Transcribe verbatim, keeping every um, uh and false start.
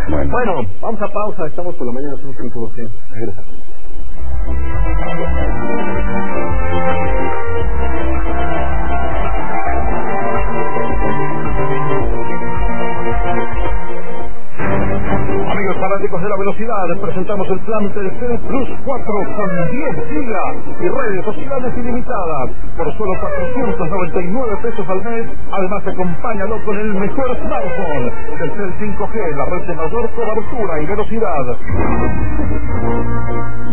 Bueno. bueno, vamos a pausa, estamos por la mañana, somos cinco doce. Regresamos. Amigos fanáticos de la velocidad, les presentamos el plan Telcel Plus cuatro con diez gigas y redes sociales ilimitadas por solo cuatrocientos noventa y nueve pesos al mes. Además, acompáñalo con el mejor smartphone, Telcel cinco G, la red de mayor cobertura y velocidad.